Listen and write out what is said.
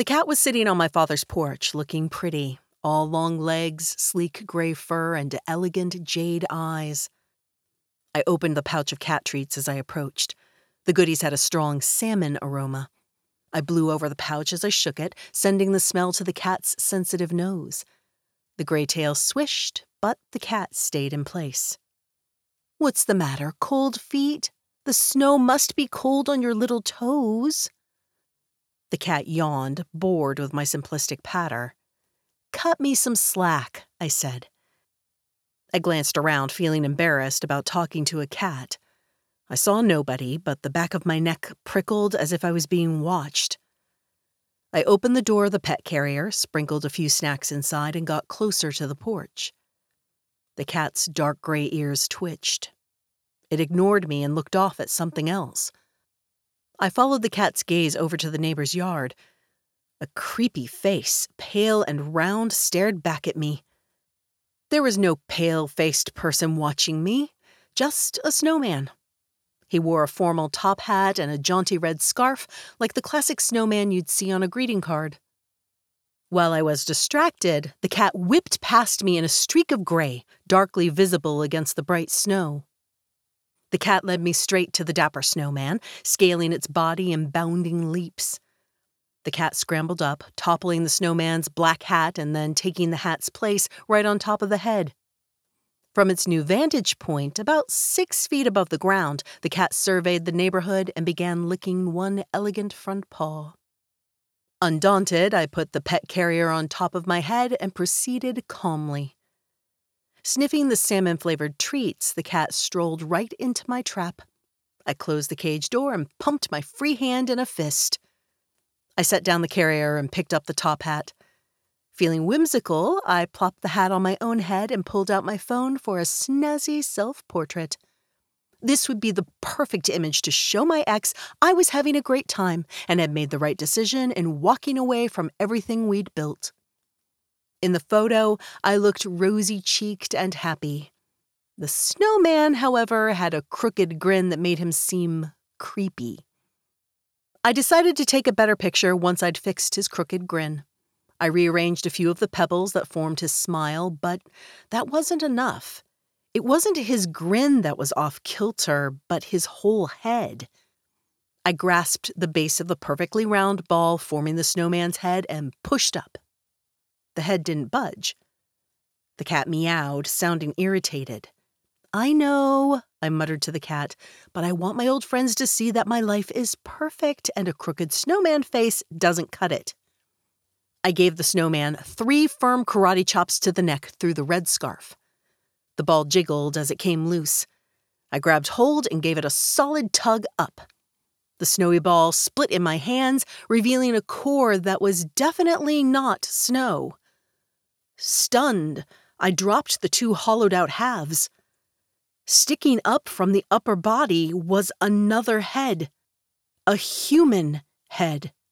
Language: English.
The cat was sitting on my father's porch, looking pretty, all long legs, sleek gray fur, and elegant jade eyes. I opened the pouch of cat treats as I approached. The goodies had a strong salmon aroma. I blew over the pouch as I shook it, sending the smell to the cat's sensitive nose. The gray tail swished, but the cat stayed in place. "What's the matter, cold feet? The snow must be cold on your little toes." The cat yawned, bored with my simplistic patter. "Cut me some slack," I said. I glanced around, feeling embarrassed about talking to a cat. I saw nobody, but the back of my neck prickled as if I was being watched. I opened the door of the pet carrier, sprinkled a few snacks inside, and got closer to the porch. The cat's dark gray ears twitched. It ignored me and looked off at something else. I followed the cat's gaze over to the neighbor's yard. A creepy face, pale and round, stared back at me. There was no pale-faced person watching me, just a snowman. He wore a formal top hat and a jaunty red scarf, like the classic snowman you'd see on a greeting card. While I was distracted, the cat whipped past me in a streak of gray, darkly visible against the bright snow. The cat led me straight to the dapper snowman, scaling its body in bounding leaps. The cat scrambled up, toppling the snowman's black hat and then taking the hat's place right on top of the head. From its new vantage point, about 6 feet above the ground, the cat surveyed the neighborhood and began licking one elegant front paw. Undaunted, I put the pet carrier on top of my head and proceeded calmly. Sniffing the salmon-flavored treats, the cat strolled right into my trap. I closed the cage door and pumped my free hand in a fist. I set down the carrier and picked up the top hat. Feeling whimsical, I plopped the hat on my own head and pulled out my phone for a snazzy self-portrait. This would be the perfect image to show my ex I was having a great time and had made the right decision in walking away from everything we'd built. In the photo, I looked rosy-cheeked and happy. The snowman, however, had a crooked grin that made him seem creepy. I decided to take a better picture once I'd fixed his crooked grin. I rearranged a few of the pebbles that formed his smile, but that wasn't enough. It wasn't his grin that was off-kilter, but his whole head. I grasped the base of the perfectly round ball forming the snowman's head and pushed up. The head didn't budge. The cat meowed, sounding irritated. "I know," I muttered to the cat, "but I want my old friends to see that my life is perfect and a crooked snowman face doesn't cut it." I gave the snowman 3 firm karate chops to the neck through the red scarf. The ball jiggled as it came loose. I grabbed hold and gave it a solid tug up. The snowy ball split in my hands, revealing a core that was definitely not snow. Stunned, I dropped the 2 hollowed-out halves. Sticking up from the upper body was another head. A human head.